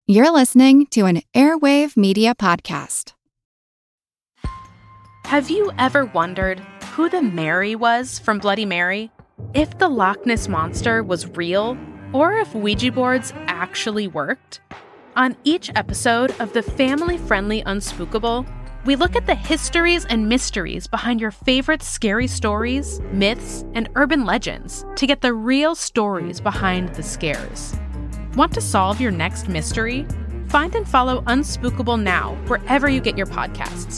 You're listening to an Airwave Media Podcast. Have you ever wondered who the Mary was from Bloody Mary? If the Loch Ness Monster was real, or if Ouija boards actually worked? On each episode of the family-friendly Unspookable, we look at the histories and mysteries behind your favorite scary stories, myths, and urban legends to get the real stories behind the scares. Want to solve your next mystery? Find and follow Unspookable now, wherever you get your podcasts.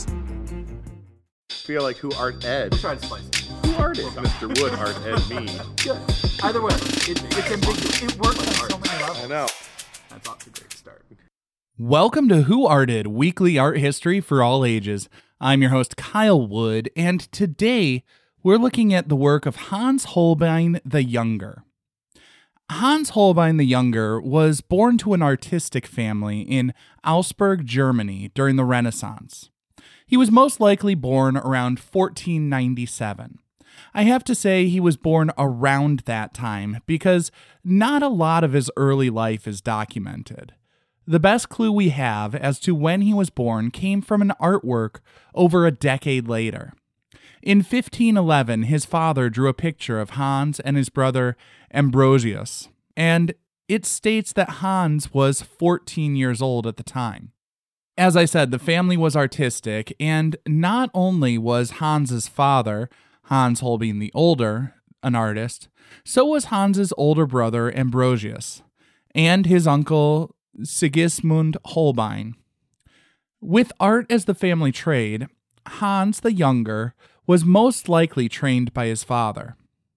Feel like who art Ed? We'll try to splice it. Who art Ed? Mr. Wood art Ed me. Good. Either way, it's ambiguous. It works on so many levels. I know. That's off to a great start. Welcome to Who Arted, weekly art history for all ages. I'm your host, Kyle Wood, and today we're looking at the work of Hans Holbein the Younger. Hans Holbein the Younger was born to an artistic family in Augsburg, Germany during the Renaissance. He was most likely born around 1497. I have to say he was born around that time because not a lot of his early life is documented. The best clue we have as to when he was born came from an artwork over a decade later. In 1511, his father drew a picture of Hans and his brother Ambrosius, and it states that Hans was 14 years old at the time. As I said, the family was artistic, and not only was Hans's father, Hans Holbein the Older, an artist, so was Hans's older brother Ambrosius, and his uncle Sigismund Holbein. With art as the family trade, Hans the Younger was most likely trained by his father.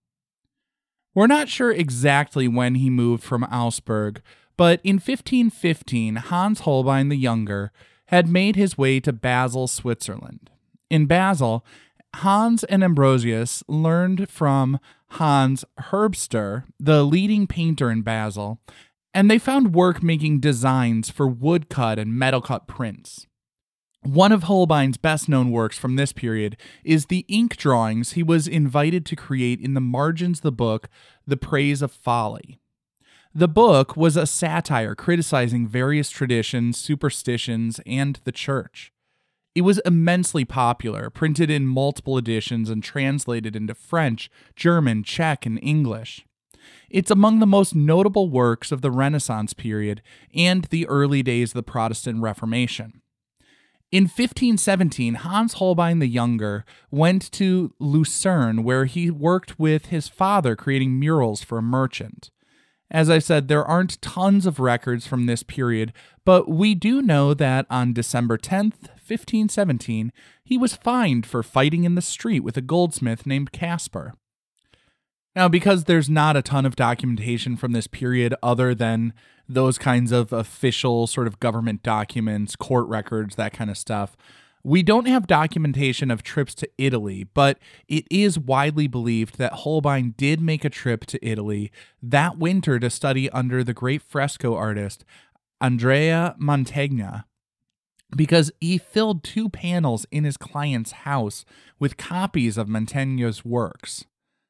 We're not sure exactly when he moved from Augsburg, but in 1515, Hans Holbein the Younger had made his way to Basel, Switzerland. In Basel, Hans and Ambrosius learned from Hans Herbster, the leading painter in Basel, and they found work making designs for woodcut and metal-cut prints. One of Holbein's best-known works from this period is the ink drawings he was invited to create in the margins of the book, The Praise of Folly. The book was a satire criticizing various traditions, superstitions, and the church. It was immensely popular, printed in multiple editions and translated into French, German, Czech, and English. It's among the most notable works of the Renaissance period and the early days of the Protestant Reformation. In 1517, Hans Holbein the Younger went to Lucerne, where he worked with his father creating murals for a merchant. As I said, there aren't tons of records from this period, but we do know that on December 10th, 1517, he was fined for fighting in the street with a goldsmith named Caspar. Now, because there's not a ton of documentation from this period other than those kinds of official sort of government documents, court records, that kind of stuff, we don't have documentation of trips to Italy, but it is widely believed that Holbein did make a trip to Italy that winter to study under the great fresco artist Andrea Mantegna, because he filled 2 panels in his client's house with copies of Mantegna's works.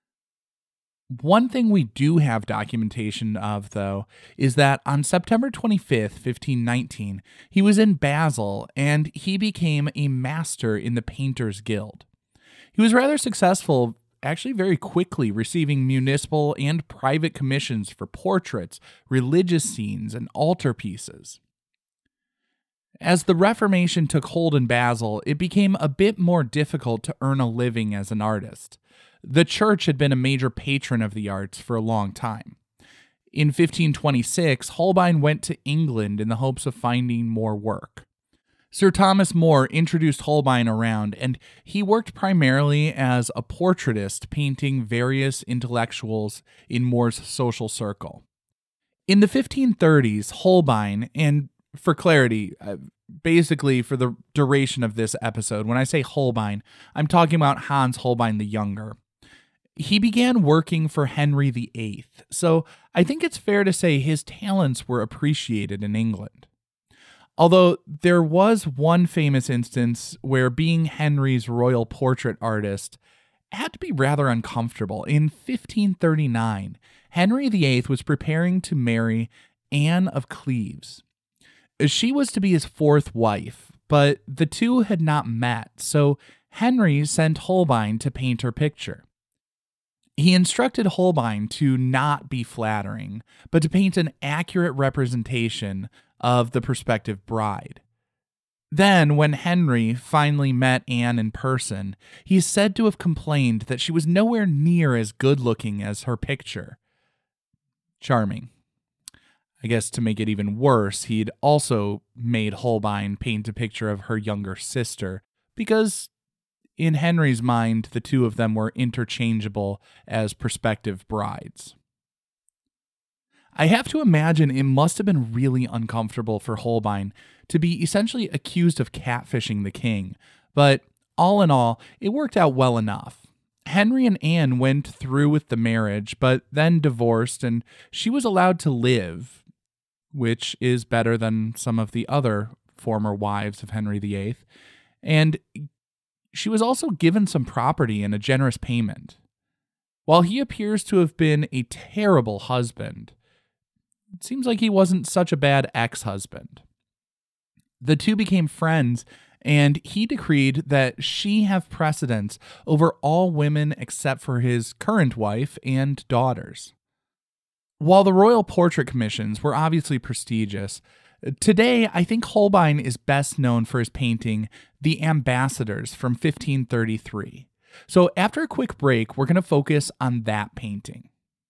One thing we do have documentation of, though, is that on September 25th, 1519, he was in Basel and he became a master in the Painters Guild. He was rather successful, actually very quickly, receiving municipal and private commissions for portraits, religious scenes, and altarpieces. As the Reformation took hold in Basel, it became a bit more difficult to earn a living as an artist. The church had been a major patron of the arts for a long time. In 1526, Holbein went to England in the hopes of finding more work. Sir Thomas More introduced Holbein around, and he worked primarily as a portraitist, painting various intellectuals in More's social circle. In the 1530s, Holbein, and for clarity, basically for the duration of this episode, when I say Holbein, I'm talking about Hans Holbein the Younger. He began working for Henry VIII, so I think it's fair to say his talents were appreciated in England. Although there was one famous instance where being Henry's royal portrait artist had to be rather uncomfortable. In 1539, Henry VIII was preparing to marry Anne of Cleves. She was to be his fourth wife, but the two had not met, so Henry sent Holbein to paint her picture. He instructed Holbein to not be flattering, but to paint an accurate representation of the prospective bride. Then, when Henry finally met Anne in person, he is said to have complained that she was nowhere near as good-looking as her picture. Charming. I guess to make it even worse, he'd also made Holbein paint a picture of her younger sister, because in Henry's mind, the two of them were interchangeable as prospective brides. I have to imagine it must have been really uncomfortable for Holbein to be essentially accused of catfishing the king, but all in all, it worked out well enough. Henry and Anne went through with the marriage, but then divorced, and she was allowed to live, which is better than some of the other former wives of Henry VIII, and she was also given some property and a generous payment. While he appears to have been a terrible husband, it seems like he wasn't such a bad ex-husband. The two became friends, and he decreed that she have precedence over all women except for his current wife and daughters. While the royal portrait commissions were obviously prestigious, today I think Holbein is best known for his painting The Ambassadors from 1533. So after a quick break, we're going to focus on that painting.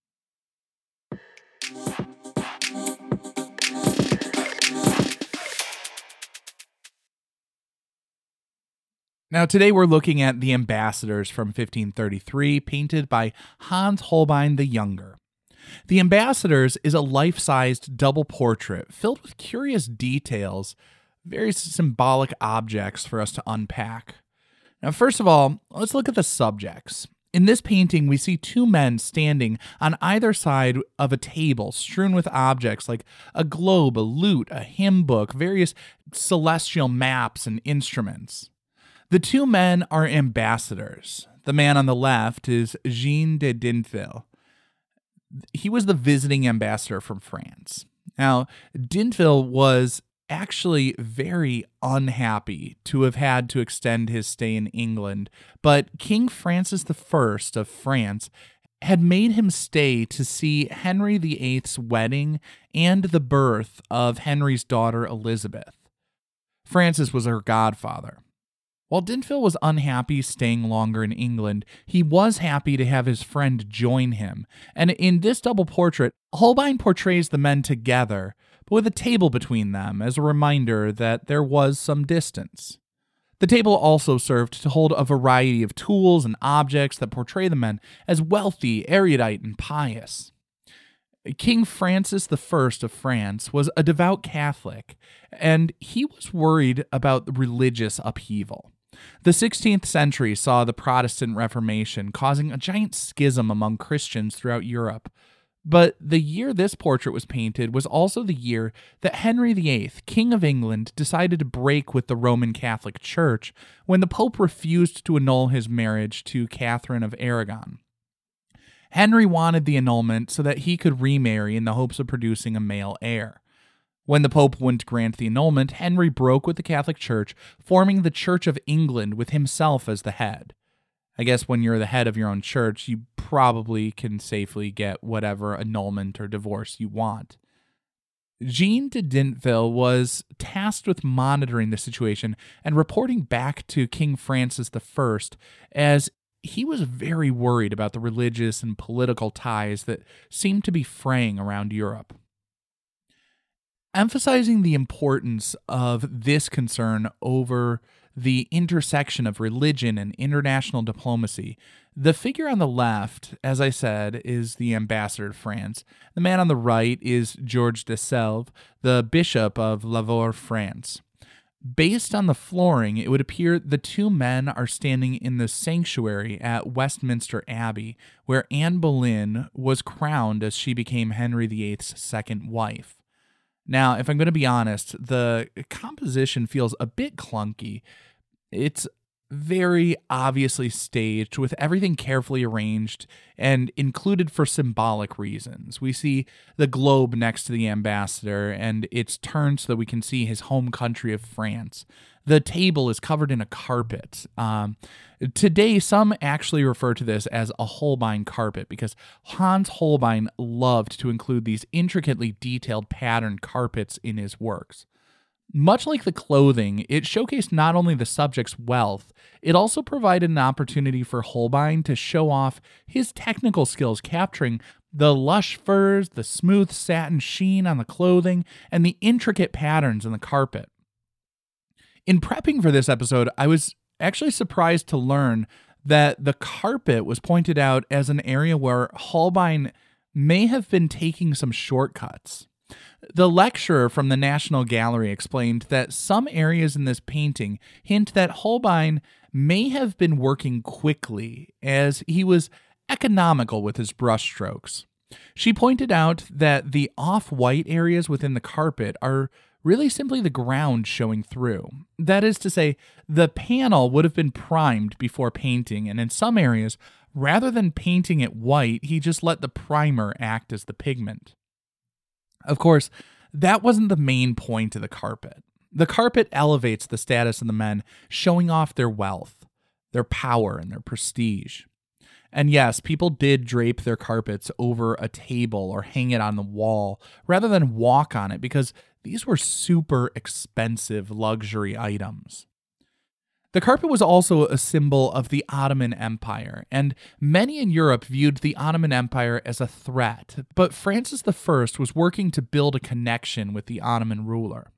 Now, today we're looking at The Ambassadors from 1533, painted by Hans Holbein the Younger. The Ambassadors is a life-sized double portrait filled with curious details, very symbolic objects for us to unpack. Now, first of all, let's look at the subjects. In this painting, we see two men standing on either side of a table strewn with objects like a globe, a lute, a hymn book, various celestial maps and instruments. The two men are ambassadors. The man on the left is Jean de Dintville. He was the visiting ambassador from France. Now, Dintville was actually very unhappy to have had to extend his stay in England, but King Francis I of France had made him stay to see Henry VIII's wedding and the birth of Henry's daughter Elizabeth. Francis was her godfather. While Dintville was unhappy staying longer in England, he was happy to have his friend join him, and in this double portrait, Holbein portrays the men together, but with a table between them as a reminder that there was some distance. The table also served to hold a variety of tools and objects that portray the men as wealthy, erudite, and pious. King Francis I of France was a devout Catholic, and he was worried about religious upheaval. The 16th century saw the Protestant Reformation causing a giant schism among Christians throughout Europe. But the year this portrait was painted was also the year that Henry VIII, King of England, decided to break with the Roman Catholic Church when the Pope refused to annul his marriage to Catherine of Aragon. Henry wanted the annulment so that he could remarry in the hopes of producing a male heir. When the Pope wouldn't grant the annulment, Henry broke with the Catholic Church, forming the Church of England with himself as the head. I guess when you're the head of your own church, you probably can safely get whatever annulment or divorce you want. Jean de Dintville was tasked with monitoring the situation and reporting back to King Francis I as he was very worried about the religious and political ties that seemed to be fraying around Europe. Emphasizing the importance of this concern over the intersection of religion and international diplomacy, the figure on the left, as I said, is the ambassador to France. The man on the right is George de Selve, the bishop of Lavaur, France. Based on the flooring, it would appear the two men are standing in the sanctuary at Westminster Abbey, where Anne Boleyn was crowned as she became Henry VIII's second wife. Now, if I'm going to be honest, the composition feels a bit clunky. It's very obviously staged, with everything carefully arranged and included for symbolic reasons. We see the globe next to the ambassador, and it's turned so that we can see his home country of France. The table is covered in a carpet. Today, some actually refer to this as a Holbein carpet because Hans Holbein loved to include these intricately detailed patterned carpets in his works. Much like the clothing, it showcased not only the subject's wealth, it also provided an opportunity for Holbein to show off his technical skills, capturing the lush furs, the smooth satin sheen on the clothing, and the intricate patterns in the carpet. In prepping for this episode, I was actually surprised to learn that the carpet was pointed out as an area where Holbein may have been taking some shortcuts. The lecturer from the National Gallery explained that some areas in this painting hint that Holbein may have been working quickly as he was economical with his brushstrokes. She pointed out that the off-white areas within the carpet are really simply the ground showing through. That is to say, the panel would have been primed before painting, and in some areas, rather than painting it white, he just let the primer act as the pigment. Of course, that wasn't the main point of the carpet. The carpet elevates the status of the men, showing off their wealth, their power, and their prestige. And yes, people did drape their carpets over a table or hang it on the wall rather than walk on it because these were super expensive luxury items. The carpet was also a symbol of the Ottoman Empire, and many in Europe viewed the Ottoman Empire as a threat, but Francis I was working to build a connection with the Ottoman ruler.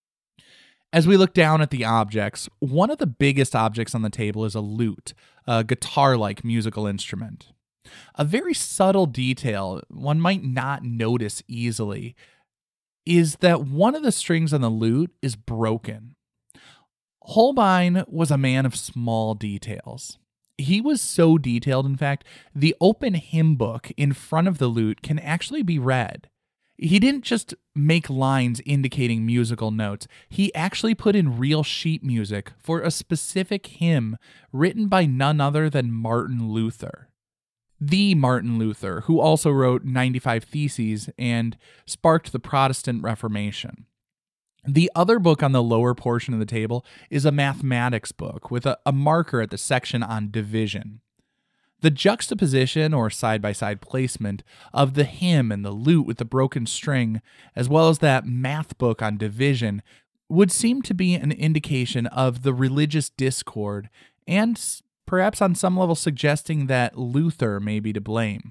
As we look down at the objects, one of the biggest objects on the table is a lute, a guitar-like musical instrument. A very subtle detail one might not notice easily is that one of the strings on the lute is broken. Holbein was a man of small details. He was so detailed, in fact, the open hymn book in front of the lute can actually be read. He didn't just make lines indicating musical notes. He actually put in real sheet music for a specific hymn written by none other than Martin Luther. The Martin Luther, who also wrote 95 Theses and sparked the Protestant Reformation. The other book on the lower portion of the table is a mathematics book with a marker at the section on division. The juxtaposition or side-by-side placement of the hymn and the lute with the broken string, as well as that math book on division, would seem to be an indication of the religious discord and perhaps on some level suggesting that Luther may be to blame.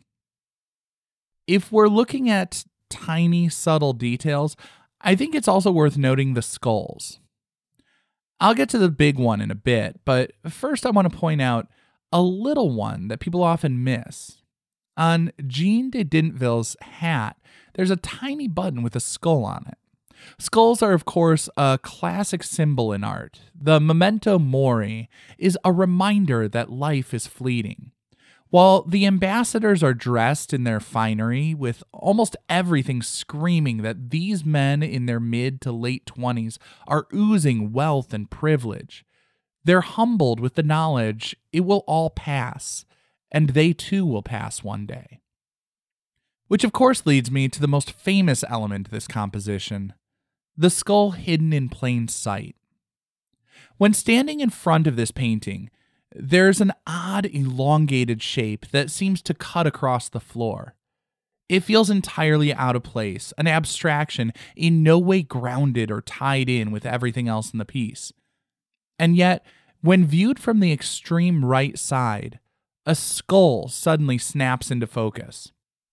If we're looking at tiny, subtle details, I think it's also worth noting the skulls. I'll get to the big one in a bit, but first I want to point out a little one that people often miss. On Jean de Dintville's hat, there's a tiny button with a skull on it. Skulls are, of course, a classic symbol in art. The memento mori is a reminder that life is fleeting. While the ambassadors are dressed in their finery, with almost everything screaming that these men in their mid to late 20s are oozing wealth and privilege, they're humbled with the knowledge it will all pass, and they too will pass one day. Which of course leads me to the most famous element of this composition, the skull hidden in plain sight. When standing in front of this painting, there's an odd elongated shape that seems to cut across the floor. It feels entirely out of place, an abstraction in no way grounded or tied in with everything else in the piece. And yet, when viewed from the extreme right side, a skull suddenly snaps into focus.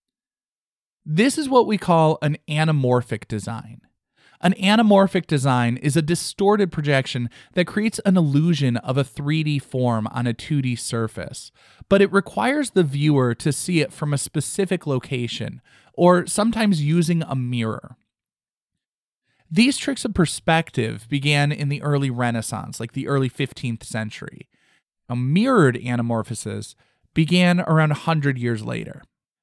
This is what we call an anamorphic design. An anamorphic design is a distorted projection that creates an illusion of a 3D form on a 2D surface, but it requires the viewer to see it from a specific location, or sometimes using a mirror. These tricks of perspective began in the early Renaissance, like the early 15th century. Mirrored anamorphosis began around 100 years later.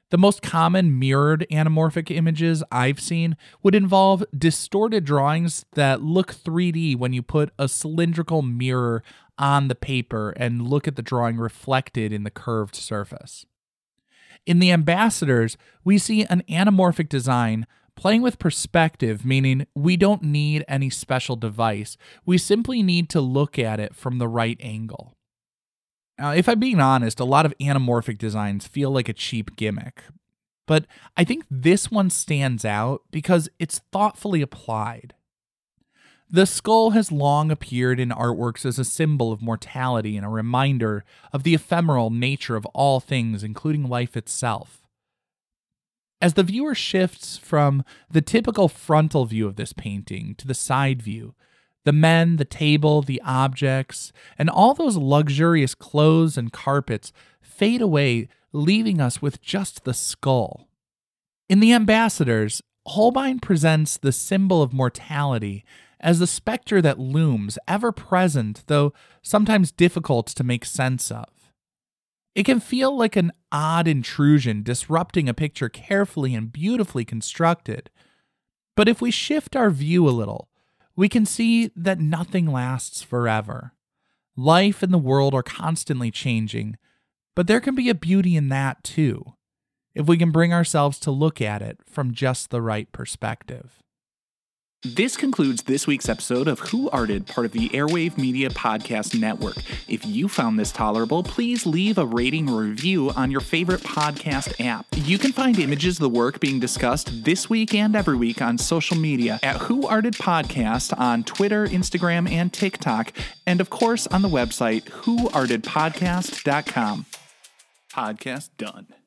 The most common mirrored anamorphic images I've seen would involve distorted drawings that look 3D when you put a cylindrical mirror on the paper and look at the drawing reflected in the curved surface. In the Ambassadors, we see an anamorphic design playing with perspective, meaning we don't need any special device. We simply need to look at it from the right angle. Now, if I'm being honest, a lot of anamorphic designs feel like a cheap gimmick, but I think this one stands out because it's thoughtfully applied. The skull has long appeared in artworks as a symbol of mortality and a reminder of the ephemeral nature of all things, including life itself. As the viewer shifts from the typical frontal view of this painting to the side view, the men, the table, the objects, and all those luxurious clothes and carpets fade away, leaving us with just the skull. In the Ambassadors, Holbein presents the symbol of mortality as the specter that looms, ever present, though sometimes difficult to make sense of. It can feel like an odd intrusion disrupting a picture carefully and beautifully constructed. But if we shift our view a little, we can see that nothing lasts forever. Life and the world are constantly changing, but there can be a beauty in that too, if we can bring ourselves to look at it from just the right perspective. This concludes this week's episode of Who Arted, part of the Airwave Media Podcast Network. If you found this tolerable, please leave a rating or review on your favorite podcast app. You can find images of the work being discussed this week and every week on social media at Who Arted Podcast on Twitter, Instagram, and TikTok, and of course on the website whoartedpodcast.com. Podcast done.